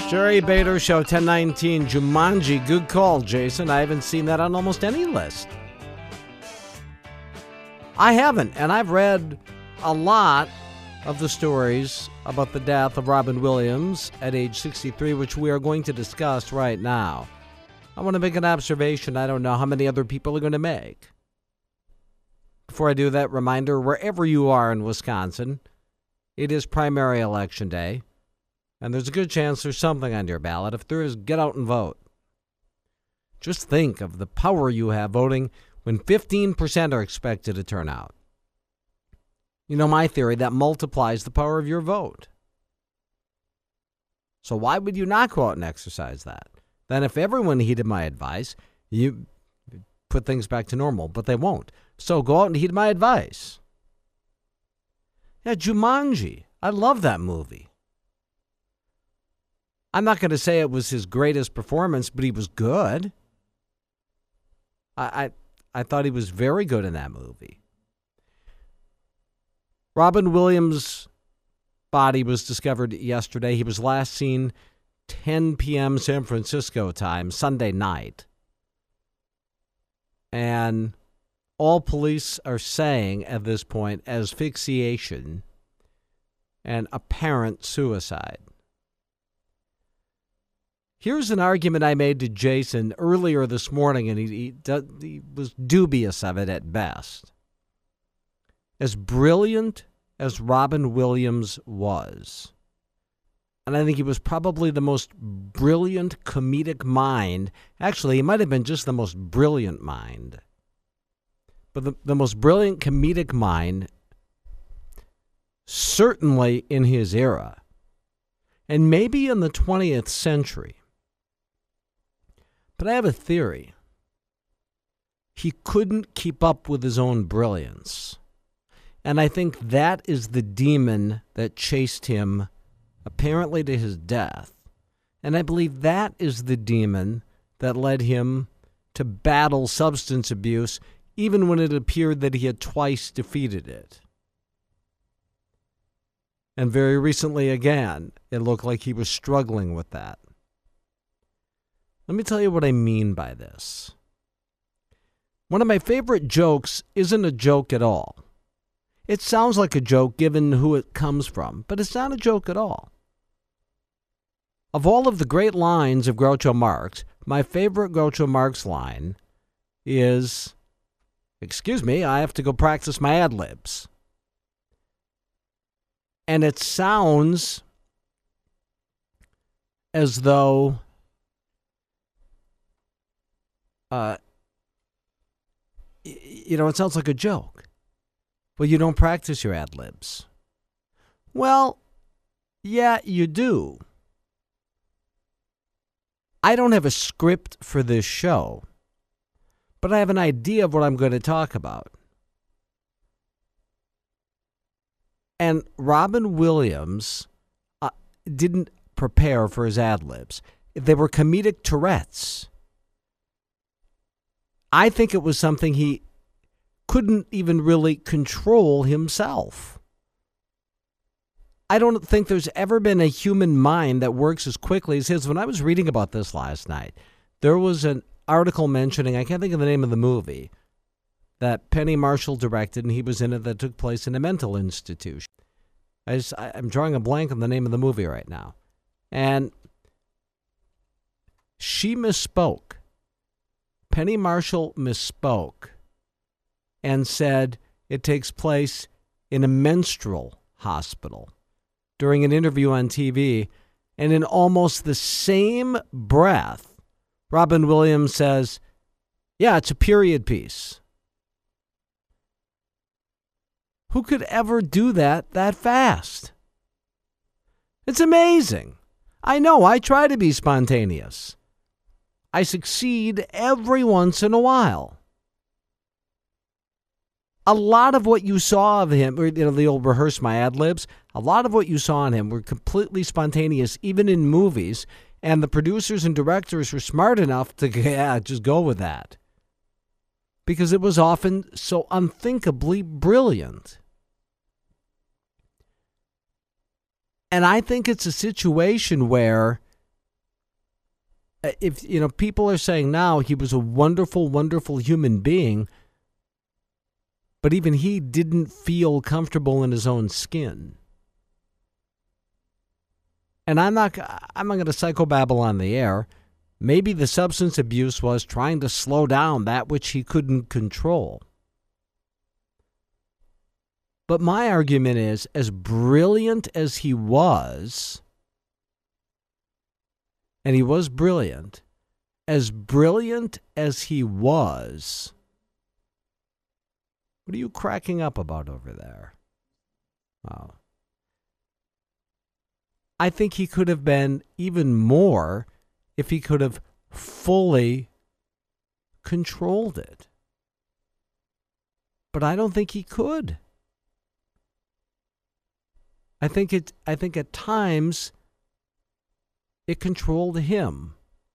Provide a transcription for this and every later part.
Sherry Bader Show, 1019, Jumanji. Good call, Jason. I haven't seen that on almost any list. I haven't, and I've read a lot of the stories about the death of Robin Williams at age 63, which we are going to discuss right now. I want to make an observation I don't know how many other people are going to make. Before I do that, reminder, wherever you are in Wisconsin, it is primary election day, and there's a good chance there's something on your ballot. If there is, get out and vote. Just think of the power you have voting when 15% are expected to turn out. You know my theory, that multiplies the power of your vote. So why would you not go out and exercise that? Then if everyone heeded my advice, you put things back to normal, but they won't. So go out and heed my advice. Yeah, Jumanji. I love that movie. I'm not going to say it was his greatest performance, but he was good. I thought he was very good in that movie. Robin Williams' body was discovered yesterday. He was last seen 10 p.m. San Francisco time, Sunday night. And all police are saying at this point asphyxiation and apparent suicide. Here's an argument I made to Jason earlier this morning, and he was dubious of it at best. As brilliant as Robin Williams was, and I think he was probably the most brilliant comedic mind. Actually, he might have been just the most brilliant mind. But the most brilliant comedic mind, certainly in his era, and maybe in the 20th century. But I have a theory. He couldn't keep up with his own brilliance. And I think that is the demon that chased him apparently to his death. And I believe that is the demon that led him to battle substance abuse, even when it appeared that he had twice defeated it. And very recently again, it looked like he was struggling with that. Let me tell you what I mean by this. One of my favorite jokes isn't a joke at all. It sounds like a joke given who it comes from, but it's not a joke at all. Of all of the great lines of Groucho Marx, my favorite Groucho Marx line is, "Excuse me, I have to go practice my ad-libs." And it sounds as though it sounds like a joke. Well, you don't practice your ad-libs. Well, yeah, you do. I don't have a script for this show, but I have an idea of what I'm going to talk about. And Robin Williams didn't prepare for his ad-libs. They were comedic Tourette's. I think it was something he couldn't even really control himself. I don't think there's ever been a human mind that works as quickly as his. When I was reading about this last night, there was an article mentioning, I can't think of the name of the movie, that Penny Marshall directed, and he was in it, that took place in a mental institution. I'm drawing a blank on the name of the movie right now. And she misspoke. Penny Marshall misspoke and said it takes place in a menstrual hospital during an interview on TV. And in almost the same breath, Robin Williams says, yeah, it's a period piece. Who could ever do that fast? It's amazing. I know, I try to be spontaneous. I succeed every once in a while. A lot of what you saw of him, or the old rehearse my ad-libs, a lot of what you saw in him were completely spontaneous, even in movies, and the producers and directors were smart enough to just go with that. Because it was often so unthinkably brilliant. And I think it's a situation where if people are saying now he was a wonderful, wonderful human being, but even he didn't feel comfortable in his own skin. And I'm not going to psychobabble on the air. Maybe the substance abuse was trying to slow down that which he couldn't control. But my argument is, as brilliant as he was, and he was brilliant, as he was, what are you cracking up about over there? Oh. I think he could have been even more if he could have fully controlled it. But I don't think he could. I think at times it controlled him.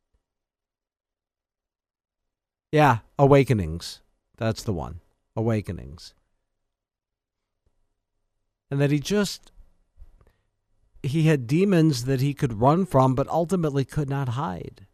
Yeah, Awakenings. That's the one. Awakenings. And that he had demons that he could run from, but ultimately could not hide.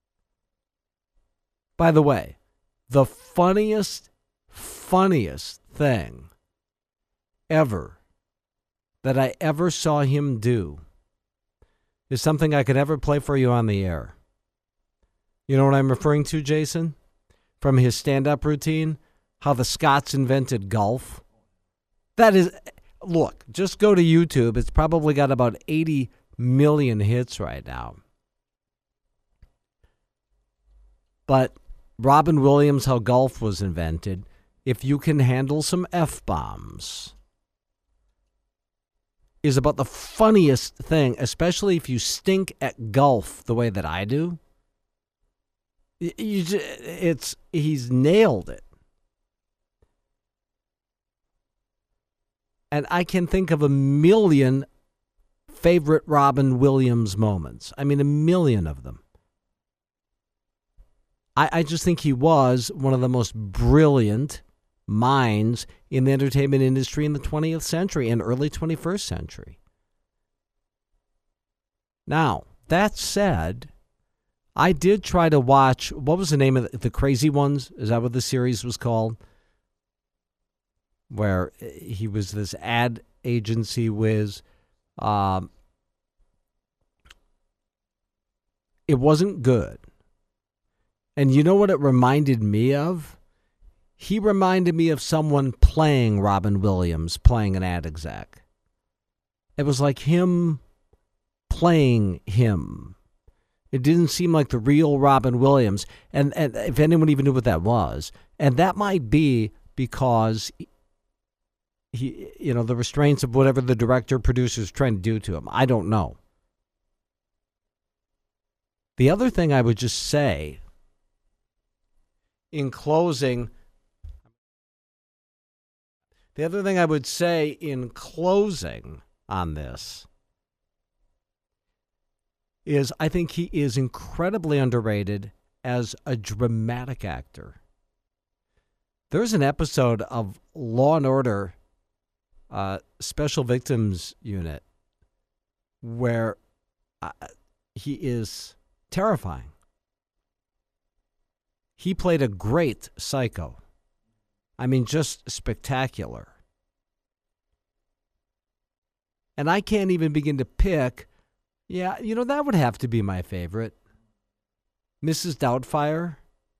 By the way, the funniest thing ever that I ever saw him do is something I could ever play for you on the air. You know what I'm referring to, Jason? From his stand-up routine, how the Scots invented golf. That is, look, just go to YouTube. It's probably got about 80 million hits right now. But Robin Williams, how golf was invented, if you can handle some F-bombs, is about the funniest thing, especially if you stink at golf the way that I do. He's nailed it. And I can think of a million favorite Robin Williams moments. I mean, a million of them. I just think he was one of the most brilliant minds in the entertainment industry in the 20th century and early 21st century. Now, that said, I did try to watch, what was the name of The Crazy Ones? Is that what the series was called? Where he was this ad agency whiz. It wasn't good. And you know what it reminded me of? He reminded me of someone playing Robin Williams, playing an ad exec. It was like him playing him. It didn't seem like the real Robin Williams. And if anyone even knew what that was. And that might be because he, the restraints of whatever the director, producer is trying to do to him. I don't know. The other thing I would just say in closing, on this is I think he is incredibly underrated as a dramatic actor. There's an episode of Law and Order Special Victims Unit where he is terrifying. He played a great psycho. I mean, just spectacular. And I can't even begin to pick, that would have to be my favorite. Mrs. Doubtfire.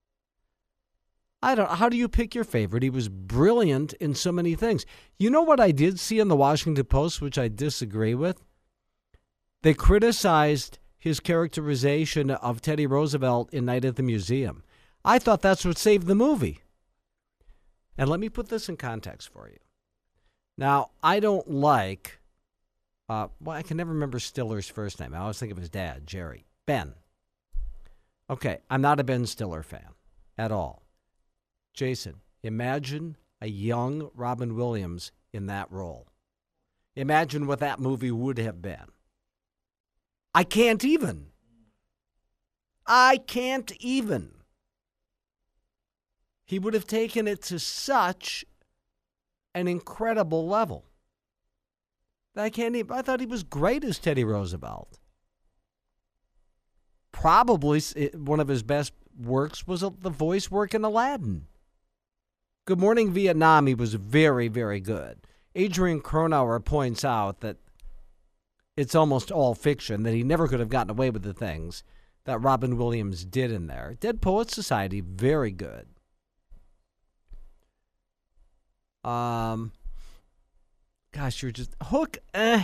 How do you pick your favorite? He was brilliant in so many things. You know what I did see in the Washington Post, which I disagree with? They criticized his characterization of Teddy Roosevelt in Night at the Museum. I thought that's what saved the movie. And let me put this in context for you. Now, I don't like, I can never remember Stiller's first name. I always think of his dad, Jerry. Ben. Okay, I'm not a Ben Stiller fan at all. Jason, imagine a young Robin Williams in that role. Imagine what that movie would have been. I can't even. He would have taken it to such an incredible level. I thought he was great as Teddy Roosevelt. probably one of his best works was the voice work in Aladdin. Good Morning Vietnam, he was very, very good. Adrian Cronauer points out that it's almost all fiction, that he never could have gotten away with the things that Robin Williams did in there. Dead Poets Society, very good. Gosh, you're just Hook.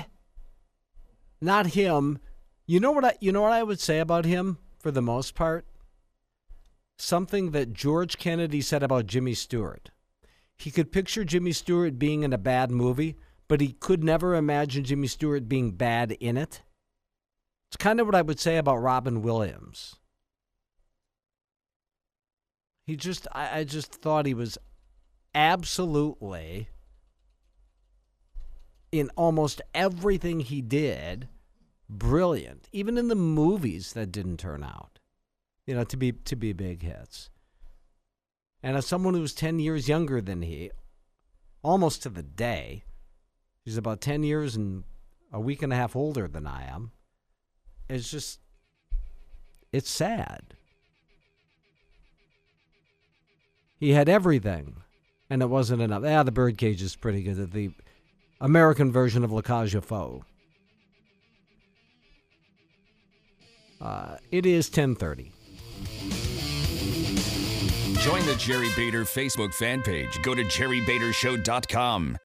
Not him. You know what I would say about him for the most part? Something that George Kennedy said about Jimmy Stewart. He could picture Jimmy Stewart being in a bad movie, but he could never imagine Jimmy Stewart being bad in it. It's kind of what I would say about Robin Williams. I just thought he was absolutely, in almost everything he did, brilliant. Even in the movies that didn't turn out, to be big hits. And as someone who's 10 years younger than he, almost to the day, he's about 10 years and a week and a half older than I am. It's sad. He had everything, and it wasn't enough. The Birdcage is pretty good. The American version of La Cage aux Folles. It is 10:30. Join the Jerry Bader Facebook fan page. Go to jerrybadershow.com.